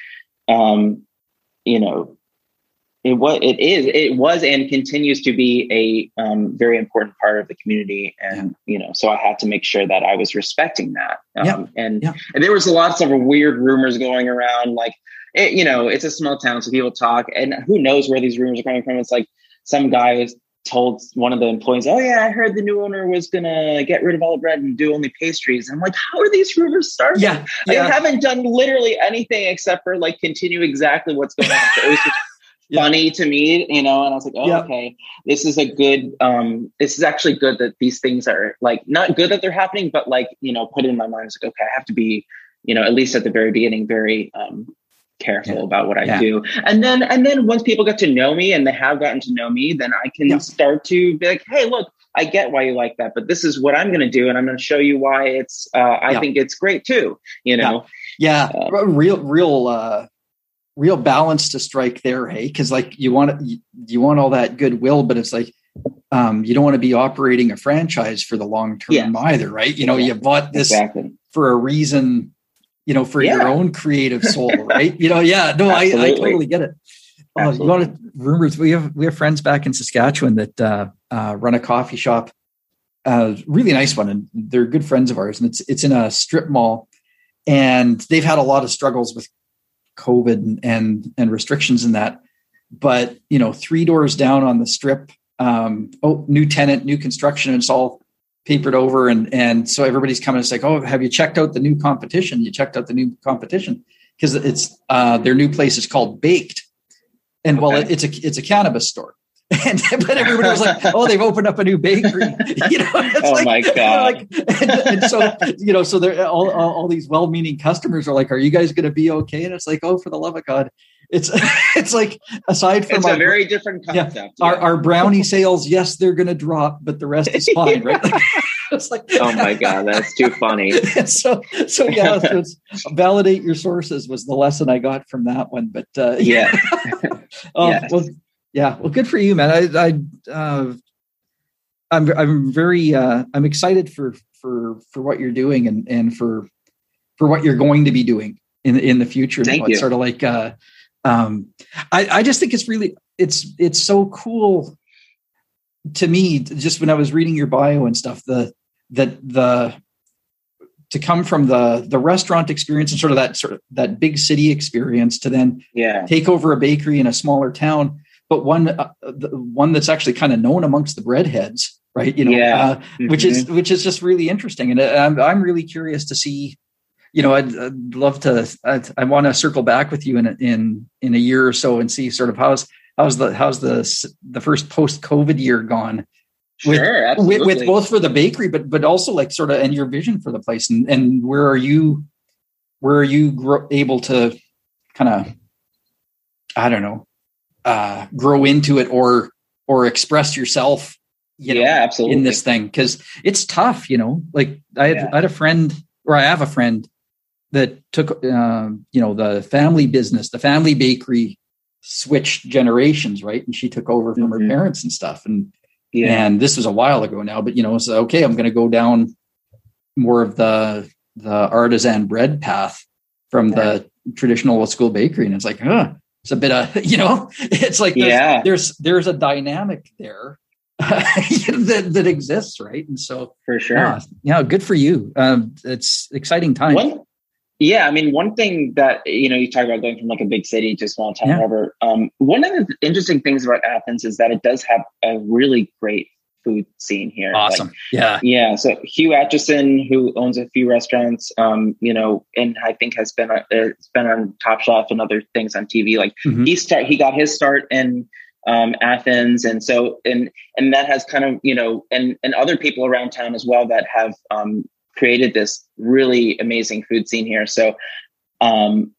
it was and continues to be a very important part of the community. And, so I had to make sure that I was respecting that. And there was lots of weird rumors going around, it's a small town, so people talk, and who knows where these rumors are coming from. It's like some guy was told one of the employees, "Oh yeah, I heard the new owner was going to get rid of all the bread and do only pastries." I'm like, how are these rumors starting? I haven't done literally anything except for continue exactly what's going on. So it was just funny to me, and I was like, okay, this is a good, this is actually good that these things are not good that they're happening, but put it in my mind. It's like, okay, I have to be, at least at the very beginning, very, careful about what I do. And then once people get to know me and they have gotten to know me, then I can start to be like, hey, look, I get why you like that, but this is what I'm going to do. And I'm going to show you why it's, I think it's great too, real balance to strike there. Hey, cause you want all that goodwill, but it's you don't want to be operating a franchise for the long term either. Right. You bought this for a reason, for your own creative soul, right? I totally get it. You want to rumors? We have friends back in Saskatchewan that run a coffee shop, really nice one, and they're good friends of ours. And it's in a strip mall, and they've had a lot of struggles with COVID and restrictions in that. But 3 doors down on the strip, new tenant, new construction, and it's all papered over, and so everybody's coming. It's like, oh, have you checked out the new competition? You checked out the new competition because it's their new place is called Baked, and it's a cannabis store, but everybody was like, oh, they've opened up a new bakery. My god! And so so they're all these well-meaning customers are like, are you guys going to be okay? And it's like, oh, for the love of God. It's like, aside from a very different concept. Our brownie sales, yes, they're going to drop, but the rest is fine, right? It's like, oh my God, that's too funny. so validate your sources was the lesson I got from that one. But well, good for you, man. I'm very I'm excited for what you're doing and for what you're going to be doing in the future. Thank you. It's sort of I just think it's really, it's so cool to me, just when I was reading your bio and stuff, to come from the restaurant experience and sort of that big city experience to then take over a bakery in a smaller town, but one that's actually kind of known amongst the breadheads, right? Which is just really interesting. And I'm really curious to see, I'd love to. I want to circle back with you in a year or so and see sort of how's the first post-COVID year gone. Sure, absolutely. With both for the bakery, but also sort of and your vision for the place and where are you able to kind of, I don't know, grow into it or express yourself, absolutely, in this thing, because it's tough. I had a friend, or I have a friend that took, the family business, the family bakery switched generations, right? And she took over from her parents and stuff. And this was a while ago now, but, so, okay, I'm going to go down more of the artisan bread path from the traditional old school bakery. And it's like, it's a bit of, it's like, there's a dynamic there that exists. Right. And so for sure. Good for you. It's exciting time. One thing that, you talk about going from a big city to a small town, whatever. One of the interesting things about Athens is that it does have a really great food scene here. Awesome. So Hugh Atchison, who owns a few restaurants, and I think has been on Top Chef and other things on TV. He got his start in Athens. And so, and that has kind of, and other people around town as well that have, created this really amazing food scene here. So,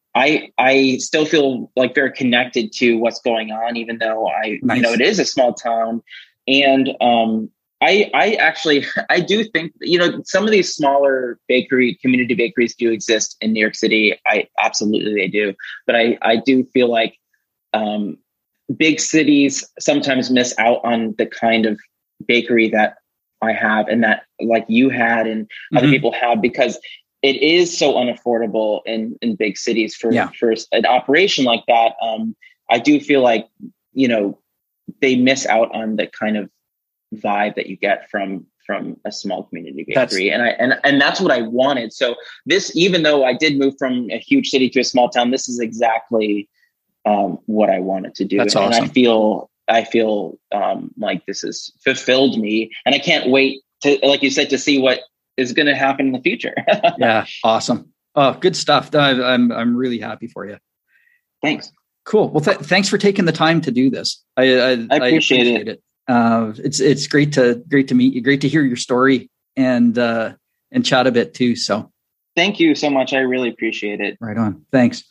I still feel like very connected to what's going on, even though it is a small town. And I actually, I do think, some of these smaller community bakeries do exist in New York City. Absolutely they do. But I do feel like big cities sometimes miss out on the kind of bakery that I have and that like you had and other people have, because it is so unaffordable in big cities for an operation like that. I do feel like, they miss out on the kind of vibe that you get from a small community bakery. And that's what I wanted. So this, even though I did move from a huge city to a small town, this is exactly what I wanted to do. That's and awesome. I feel like this has fulfilled me, and I can't wait to, like you said, to see what is going to happen in the future. Yeah. Awesome. Oh, good stuff. I'm really happy for you. Thanks. Cool. Well, thanks for taking the time to do this. I appreciate it. It's great to meet you. Great to hear your story and chat a bit too. So thank you so much. I really appreciate it. Right on. Thanks.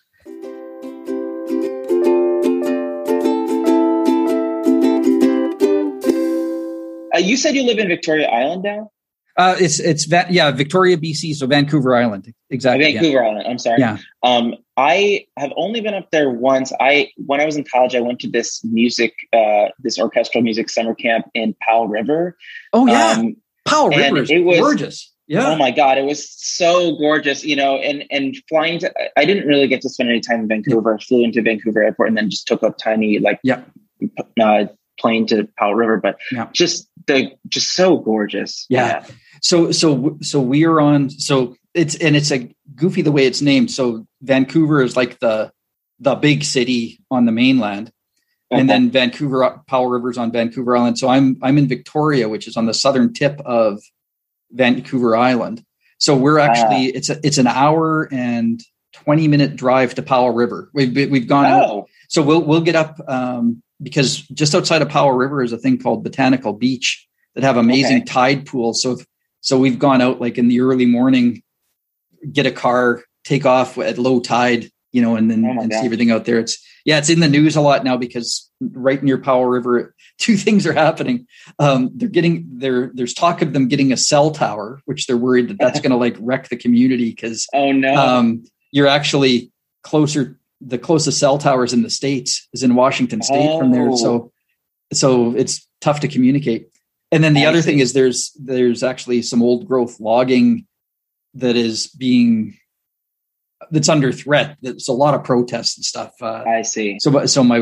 You said you live in Victoria Island now? Victoria, BC. So Vancouver Island. Exactly. Vancouver Island. I'm sorry. Yeah. I have only been up there once. When I was in college, I went to this this orchestral music summer camp in Powell River. Oh yeah. Powell River is gorgeous. Yeah. Oh my God. It was so gorgeous, and flying I didn't really get to spend any time in Vancouver. I flew into Vancouver airport and then just took a tiny, plane to Powell River, but just so gorgeous. Yeah. So we are on, it's a goofy the way it's named. So Vancouver is like the big city on the mainland. Okay. And then Powell River's on Vancouver Island. So I'm in Victoria, which is on the southern tip of Vancouver Island. So we're actually, it's an hour and 20-minute drive to Powell River. We've gone out. So we'll get up, because just outside of Powell River is a thing called Botanical Beach that have amazing tide pools. So we've gone out like in the early morning, get a car, take off at low tide, and then see everything out there. It's in the news a lot now because right near Powell River, two things are happening. There's talk of them getting a cell tower, which they're worried that's going to like wreck the community because you're actually closer. The closest cell towers in the States is in Washington State from there. So it's tough to communicate. And then the other thing is there's actually some old growth logging that's under threat. There's a lot of protests and stuff. I see. So my,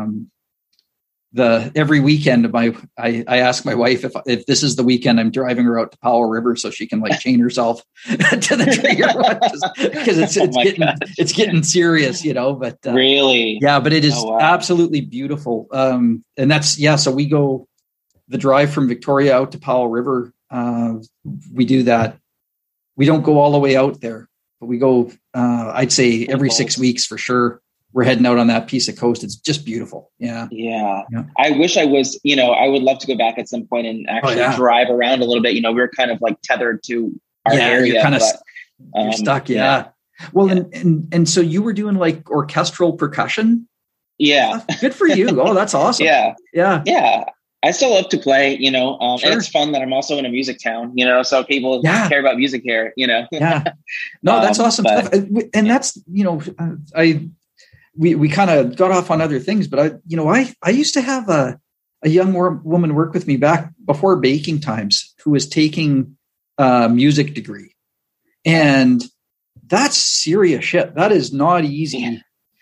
every weekend I ask my wife if this is the weekend I'm driving her out to Powell River so she can like chain herself to the tree because it's getting serious, but really, but it is absolutely beautiful. And that's, so we go the drive from Victoria out to Powell River. We do that. We don't go all the way out there, but we go, I'd say every 6 weeks for sure. We're heading out on that piece of coast. It's just beautiful. Yeah. I wish I was, I would love to go back at some point and actually drive around a little bit. We were kind of like tethered to our area. You're kind of you're stuck. Yeah. Well, and so you were doing like orchestral percussion. Yeah. Good for you. Oh, that's awesome. Yeah. I still love to play, and it's fun that I'm also in a music town, so people care about music here, Yeah. No, that's awesome stuff. And that's, we kind of got off on other things, but I used to have a young woman work with me back before baking times who was taking a music degree, and that's serious shit. That is not easy.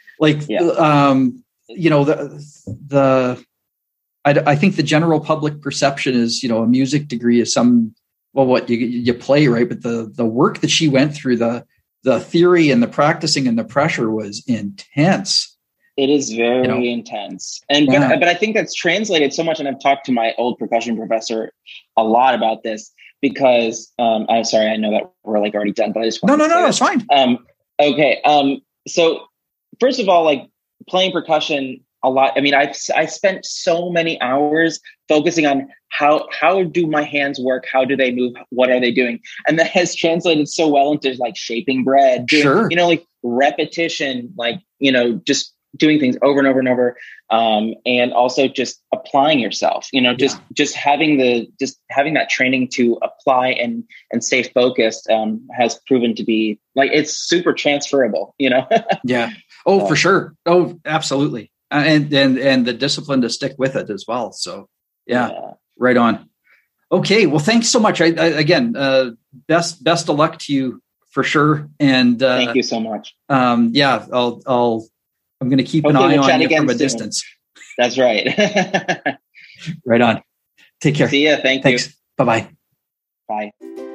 I think the general public perception is, a music degree is what you play, right? But the work that she went through, the theory and the practicing and the pressure was intense. It is very intense. But I think that's translated so much. And I've talked to my old percussion professor a lot about this because I'm sorry, I know that we're like already done, but I just want No, it's fine. Okay. So first of all, like playing percussion a lot. I mean, I spent so many hours focusing on how do my hands work? How do they move? What are they doing? And that has translated so well into like shaping bread, doing, repetition, like, just doing things over and over and over. And also just applying yourself, just having that training to apply and stay focused, has proven to be like, it's super transferable, Yeah. Oh, for sure. Oh, absolutely. And the discipline to stick with it as well. So yeah. Right on. Okay. Well, thanks so much. Again, best of luck to you for sure. And thank you so much. I'm going to keep an eye on you from a distance. That's right. Right on. Take care. See ya. Thanks. Bye-bye. Bye.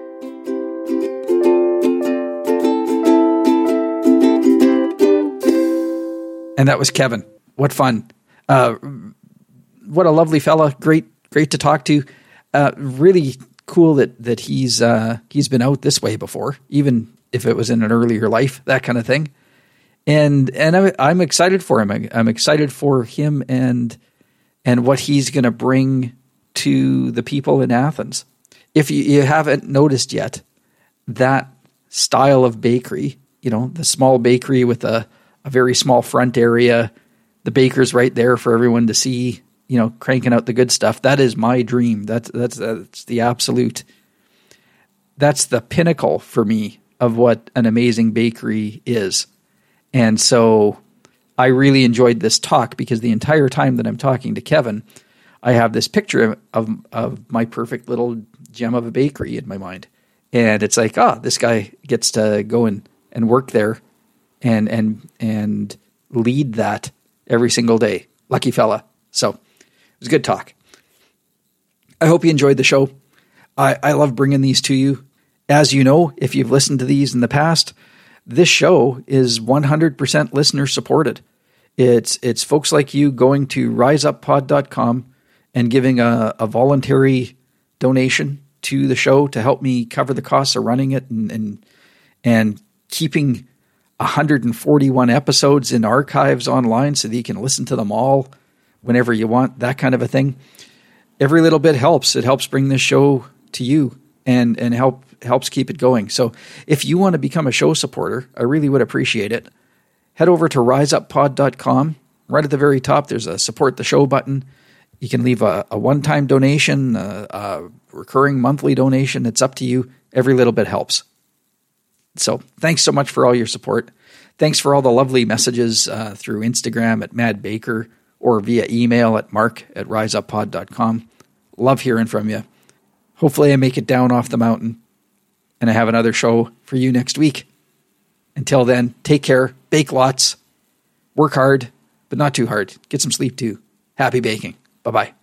And that was Kevin. What fun. What a lovely fella. Great to talk to. Really cool that he's been out this way before, even if it was in an earlier life, that kind of thing. And I'm excited for him. I'm excited for him and what he's going to bring to the people in Athens. If you haven't noticed yet, that style of bakery, the small bakery with a very small front area, the baker's right there for everyone to see, cranking out the good stuff. That is my dream. That's the absolute, that's the pinnacle for me of what an amazing bakery is. And so I really enjoyed this talk because the entire time that I'm talking to Kevin, I have this picture of my perfect little gem of a bakery in my mind. And it's like, this guy gets to go and work there and lead that every single day. Lucky fella. So it was a good talk. I hope you enjoyed the show. I love bringing these to you. As you know, if you've listened to these in the past, this show is 100% listener supported. It's folks like you going to riseuppod.com and giving a voluntary donation to the show to help me cover the costs of running it and keeping 141 episodes in archives online so that you can listen to them all whenever you want, that kind of a thing. Every little bit helps. It helps bring this show to you and helps keep it going. So if you want to become a show supporter, I really would appreciate it. Head over to riseuppod.com. Right at the very top, there's a support the show button. You can leave a one-time donation, a recurring monthly donation. It's up to you. Every little bit helps. So thanks so much for all your support. Thanks for all the lovely messages through Instagram at Mad Baker or via email at mark@riseuppod.com. Love hearing from you. Hopefully I make it down off the mountain and I have another show for you next week. Until then, take care, bake lots, work hard, but not too hard. Get some sleep too. Happy baking. Bye-bye.